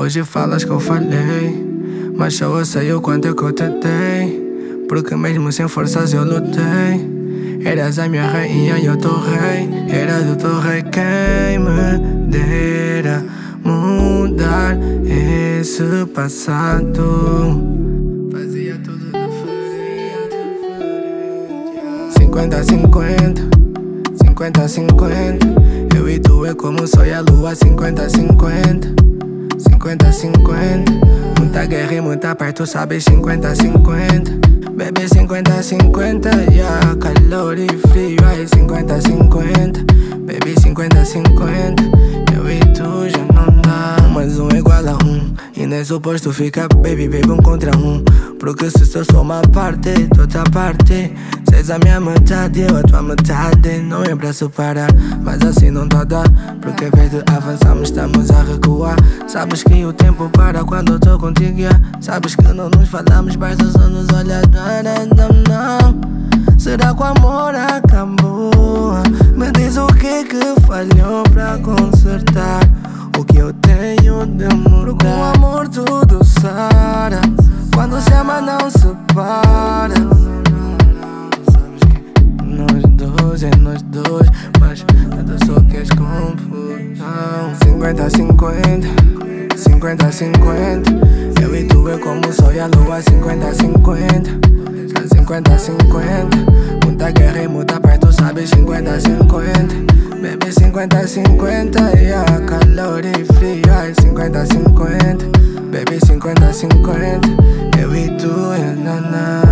Hoje falas que eu falhei, mas só eu sei o quanto é que eu te dei. Porque mesmo sem forças eu lutei. Eras a minha rainha e eu teu rei. Era do teu rei quem me dera mudar esse passado. Fazia tudo diferente. 50-50, 50-50. Eu e tu é como o sol e a lua. 50-50, 50-50. Muita guerra e muita paz, tu sabes. 50-50. Bebê, 50-50, yeah. Calor e frio, ai, 50-50. Baby, 50-50. Eu e tu já não dá. Mas um igual a um, e nem suposto ficar, baby, um contra um. Porque se só sou uma parte, tu outra parte. Cês a minha metade, eu a tua metade. Não é pra separar, mas assim não tá a dar. Porque em vez de avançarmos estamos a recuar. Sabes que o tempo para quando eu tô contigo, yeah. Sabes que não nos falamos, basta só nos olhar. Não, será que o amor acabou? Me diz o que falhou pra consertar o que eu tenho de mudar. Porque o amor tudo sara, quando se ama não se para. Nós dois, é nós dois, mas nada só queres confusão. 50-50, 50-50. Eu e tu é como o sol e a lua. 50-50, 50-50. Muita guerra e muita paz, tu sabes. 50-50. Baby, 50-50, yeah. Calor e frio, ai, 50-50. Baby, 50-50. Eu e tu, é naná.